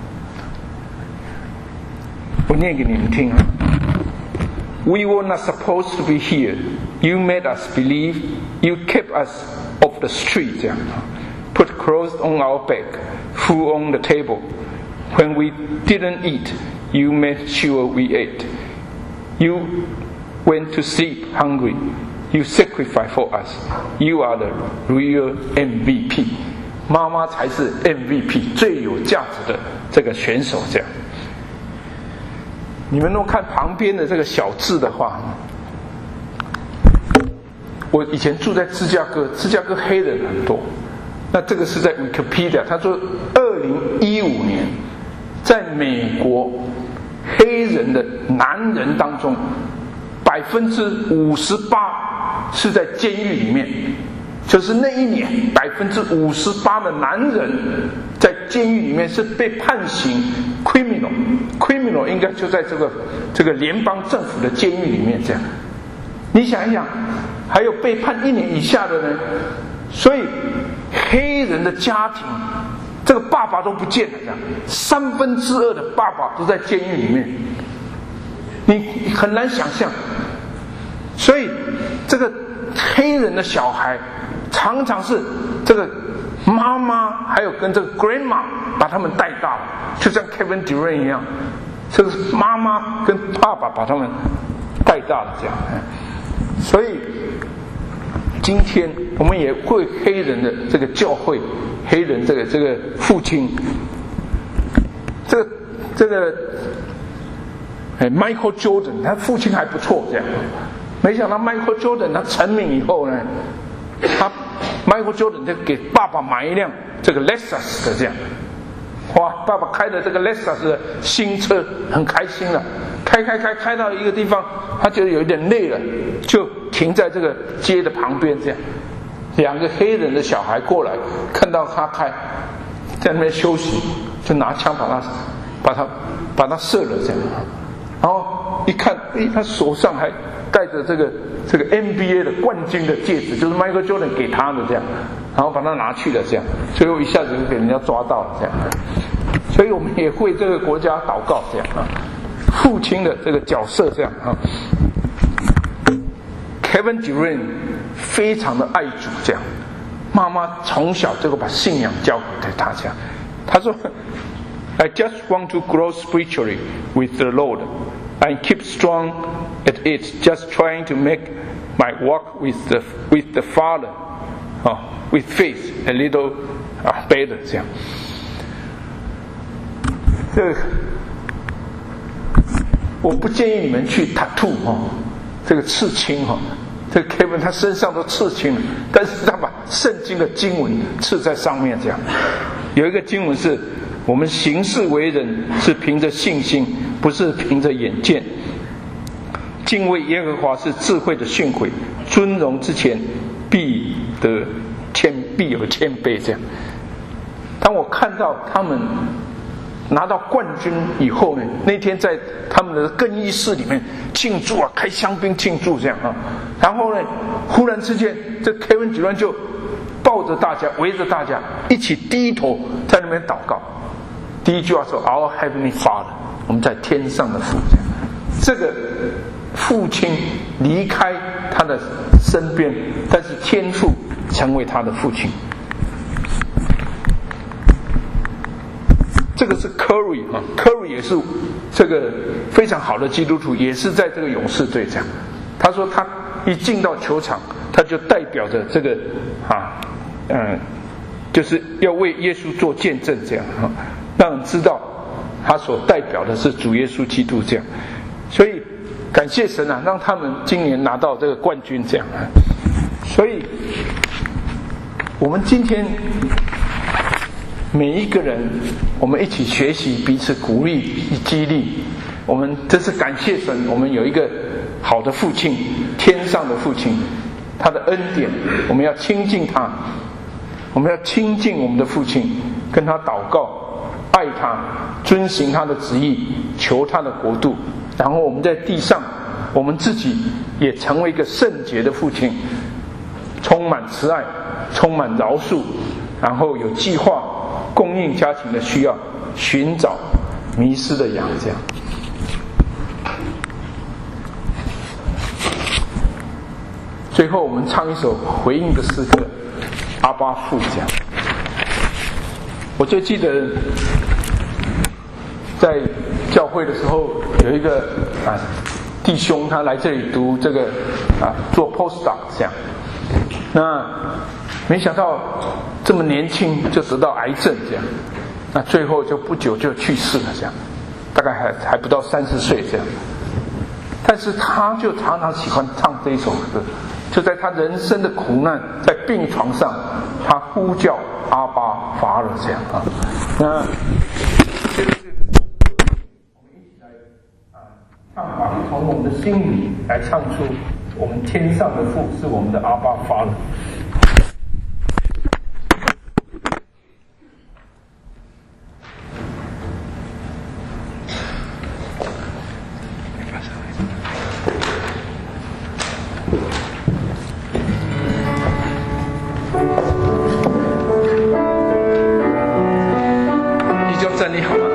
我念给你们听啊。We were not supposed to be here. You made us believe. You kept us off the street. 这样 ，put clothes on our back, food on the table. When we didn't eat, you made sure we ate. You went to sleep hungry. You sacrifice for us. You are the real MVP. 妈妈才是 MVP 最有价值的这个选手。这样，你们如果看旁边的这个小字的话，我以前住在芝加哥，芝加哥黑人很多。那这个是在 Wikipedia， 他说2015年，在美国黑人的男人当中，58%是在监狱里面，就是那一年58%的男人在监狱里面是被判刑 criminal 应该就在这个联邦政府的监狱里面这样。你想一想，还有被判1年以下的人，所以黑人的家庭这个爸爸都不见了，这样2/3的爸爸都在监狱里面，你很难想象。所以这个黑人的小孩常常是这个妈妈还有跟这个 grandma 把他们带大了，就像 Kevin Durant 一样，这个妈妈跟爸爸把他们带大了这样。所以今天我们也会黑人的这个教会，黑人这个父亲，这个Michael Jordan 他父亲还不错这样。没想到 Michael Jordan 他成名以后呢，Michael Jordan 就给爸爸买一辆这个 Lexus 的这样，哇，爸爸开的这个 Lexus 的新车很开心了，开到一个地方，他觉得有一点累了，就停在这个街的旁边这样。2个黑人的小孩过来，看到他开，在那边休息，就拿枪把他射了这样。然后一看，他手上还戴着这个 NBA 的冠军的戒指，就是 Michael Jordan 给他的这样，然后把它拿去了这样，最后一下子就给人家抓到了这样。所以我们也为这个国家祷告这样啊，父亲的这个角色这样啊。Kevin Durant 非常的爱主这样，妈妈从小就把信仰教给他这样。他说 I just want to grow spiritually with the Lord and keep strong at it, just trying to make my walk with the Father, with faith a little better 这样。我不建议你们去 tattoo 这个刺青这个 Kevin 他身上都刺青了，但是他把圣经的经文刺在上面这样。有一个经文是我们行事为人是凭着信心，不是凭着眼见。敬畏耶和华是智慧的训诲，尊荣之前必有谦卑这样。当我看到他们拿到冠军以后呢，那天在他们的更衣室里面庆祝啊，开香槟庆祝这样啊。然后呢，忽然之间，这 Kevin Durant 就抱着大家，围着大家一起低头在那边祷告。第一句话说 Our Heavenly Father， 我们在天上的父这样。这个父亲离开他的身边，但是天父成为他的父亲。这个是 Curry 也是这个非常好的基督徒，也是在这个勇士队这样。他说他一进到球场，他就代表着这个就是要为耶稣做见证，这样让人知道他所代表的是主耶稣基督这样。所以感谢神啊，让他们今年拿到这个冠军这样啊。所以我们今天每一个人，我们一起学习，彼此鼓励激励。我们这是感谢神，我们有一个好的父亲，天上的父亲，他的恩典，我们要亲近他，我们要亲近我们的父亲，跟他祷告，爱他，遵行他的旨意，求他的国度。然后我们在地上，我们自己也成为一个圣洁的父亲，充满慈爱，充满饶恕，然后有计划供应家庭的需要，寻找迷失的羊这样。最后我们唱一首回应的诗歌，阿爸父这样。我就记得在教会的时候，有一个弟兄，他来这里读这个做 postdoc 这样。那没想到这么年轻就得到癌症这样，那最后就不久就去世了这样，大概还不到30岁这样。但是他就常常喜欢唱这一首歌，就在他人生的苦难，在病床上，他呼叫阿爸法尔这样啊。那这个我们一起来唱吧，从我们的心里来唱出我们天上的父是我们的阿爸法尔。站立好吗？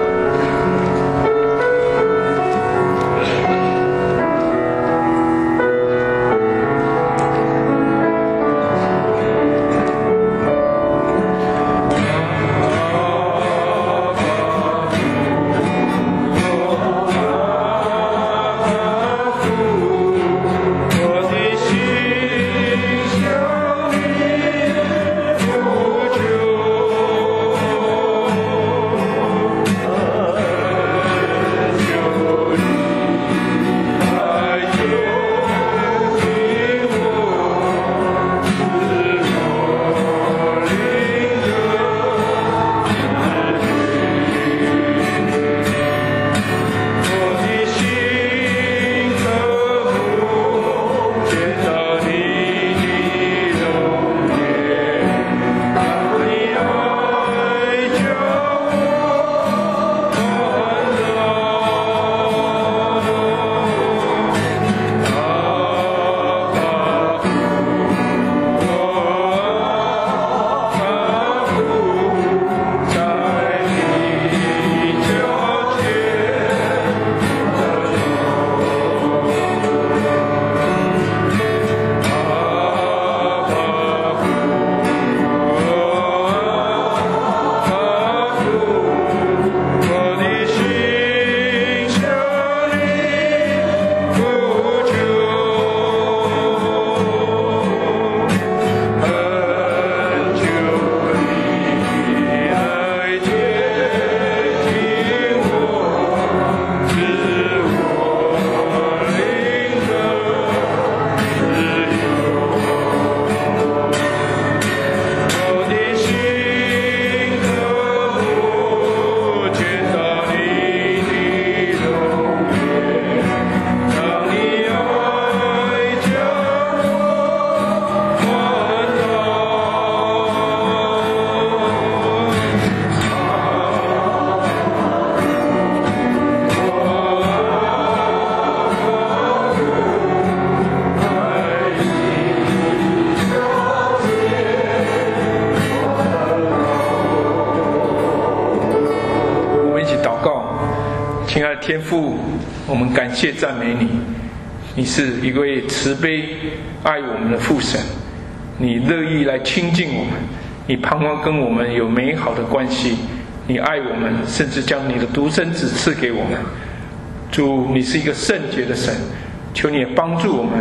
天父，我们感谢赞美你，你是一位慈悲爱我们的父神，你乐意来亲近我们，你盼望跟我们有美好的关系，你爱我们，甚至将你的独生子赐给我们。主，你是一个圣洁的神，求你也帮助我们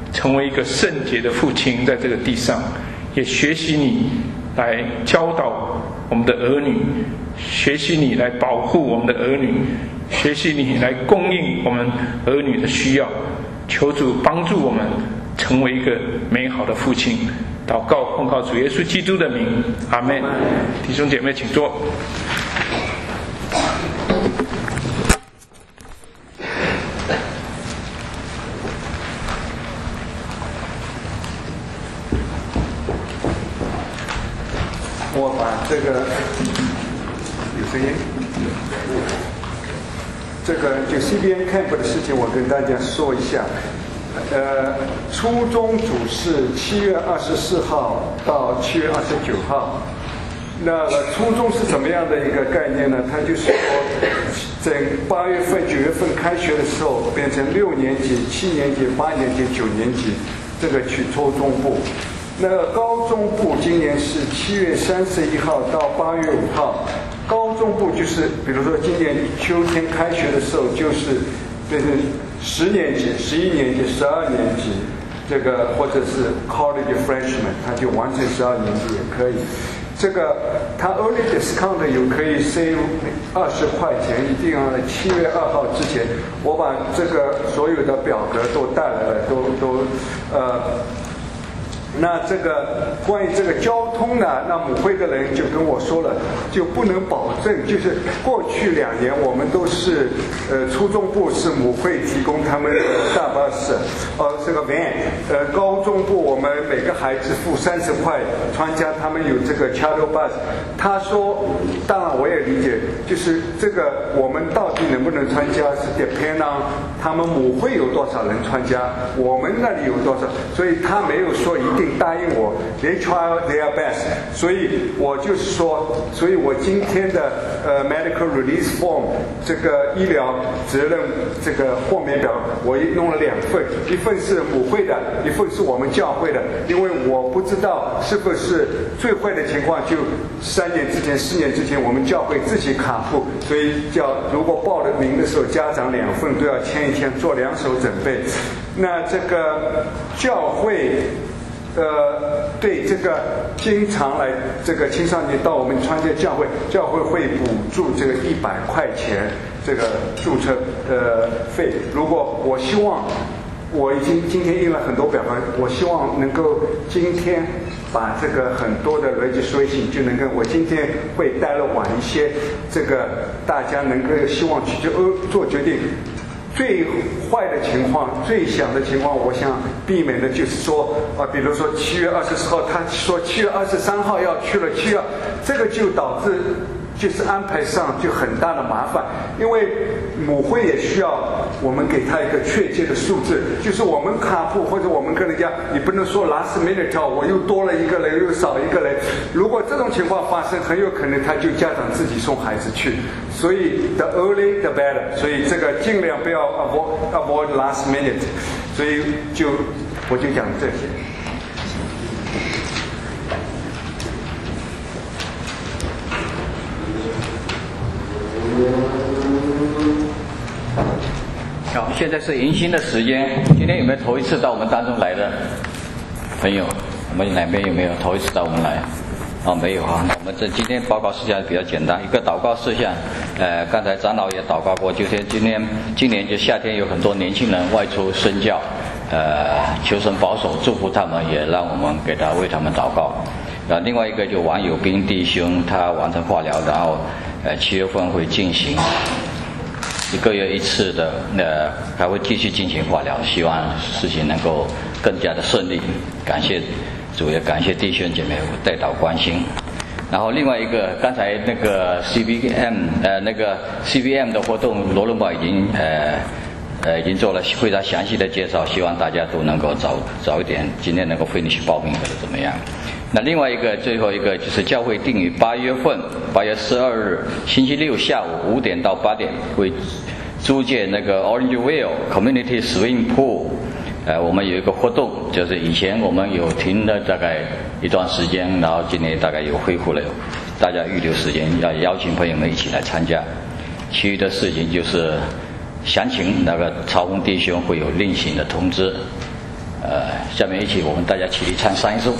成为一个圣洁的父亲，在这个地上，也学习你来教导我们的儿女，学习你来保护我们的儿女，学习你来供应我们儿女的需要。求主帮助我们成为一个美好的父亲。祷告奉靠主耶稣基督的名，阿们。弟兄姐妹请坐。 我把这个有声音，这个就 CBN Camp 的事情，我跟大家说一下。初中组是7月24号到7月29号。那初中是怎么样的一个概念呢？它就是说，整8月份、9月份开学的时候，变成6年级、7年级、8年级、9年级，这个去初中部。那高中部今年是7月31号到8月5号。高中部就是，比如说今年秋天开学的时候，就是变成10年级、11年级、12年级，这个或者是 college freshman， 他就完成12年级也可以。这个他 early discount 有可以 save 20块钱，一定要在7月2号之前。我把这个所有的表格都带来了，那这个关于这个交通呢，那母会的人就跟我说了，就不能保证，就是过去2年我们都是初中部是母会提供他们的大巴士，这个 van， 高中部我们每个孩子付30块参加，他们有这个 charter bus。他说，当然我也理解，就是这个我们到底能不能参加是 depend on 他们母会有多少人参加，我们那里有多少，所以他没有说一定答应我 they try their best。 所以我就是说，所以我今天的medical release form 这个医疗责任这个豁免表，我弄了2份，一份是母会的，一份是我们教会的，因为我不知道是不是最坏的情况就3年之前、4年之前我们教会自己卡付，所以如果报了名的时候，家长2份都要签一签，做2手准备。那这个教会对这个经常来这个青少年到我们参加教会，教会会补助这个100块钱这个注册费。如果我希望，我已经今天印了很多表格，我希望能够今天把这个很多的 registration 就能够，我今天会待了晚一些，这个大家能够希望去做决定。最坏的情况、最想的情况，我想避免的就是说，比如说7月24号，他说7月23号要去了，7月，这个就导致就是安排上就很大的麻烦，因为母会也需要我们给他一个确切的数字，就是我们卡付或者我们跟人家，你不能说 last minute 我又多了一个人又少一个人，如果这种情况发生，很有可能他就家长自己送孩子去，所以 the early the better， 所以这个尽量不要 avoid last minute， 所以我就讲这些。 好，现在是迎新的时间。今天有没有头一次到我们当中来的朋友？我们哪边有没有头一次到我们来？没有啊。那我们今天报告事项比较简单，一个祷告事项。刚才长老也祷告过，就是今年就夏天有很多年轻人外出宣教，求神保守祝福他们，也让我们为他们祷告。另外一个就王友斌弟兄，他完成化疗，然后7月份会进行1个月1次的，还会继续进行化疗，希望事情能够更加的顺利。感谢主，也感谢弟兄姐妹代祷关心。然后另外一个，刚才那个 CBM 的活动，罗伦堡已经做了非常详细的介绍，希望大家都能够早一点，今天能够 finish 报名或者怎么样。那另外一个，最后一个就是教会定于8月12日星期六下午5点到8点，会租借那个 Orangeville Community Swimming Pool。我们有一个活动，就是以前我们有停了大概一段时间，然后今年大概有恢复了，大家预留时间，要邀请朋友们一起来参加。其余的事情就是详情，那个超峰弟兄会有另行的通知。 下面我们大家起立唱三一颂。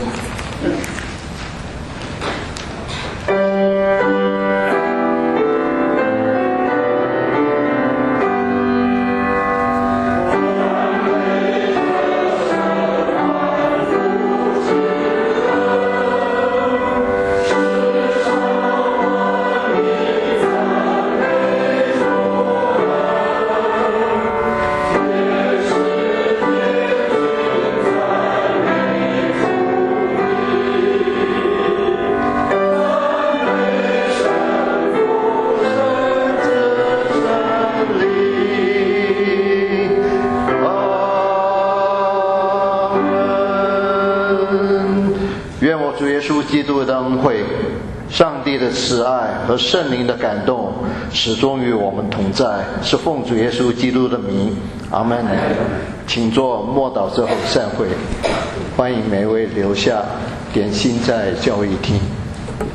基督的恩惠、上帝的慈爱和圣灵的感动始终与我们同在，是奉主耶稣基督的名，阿们。请做默祷之后散会，欢迎每位留下点心在教育厅。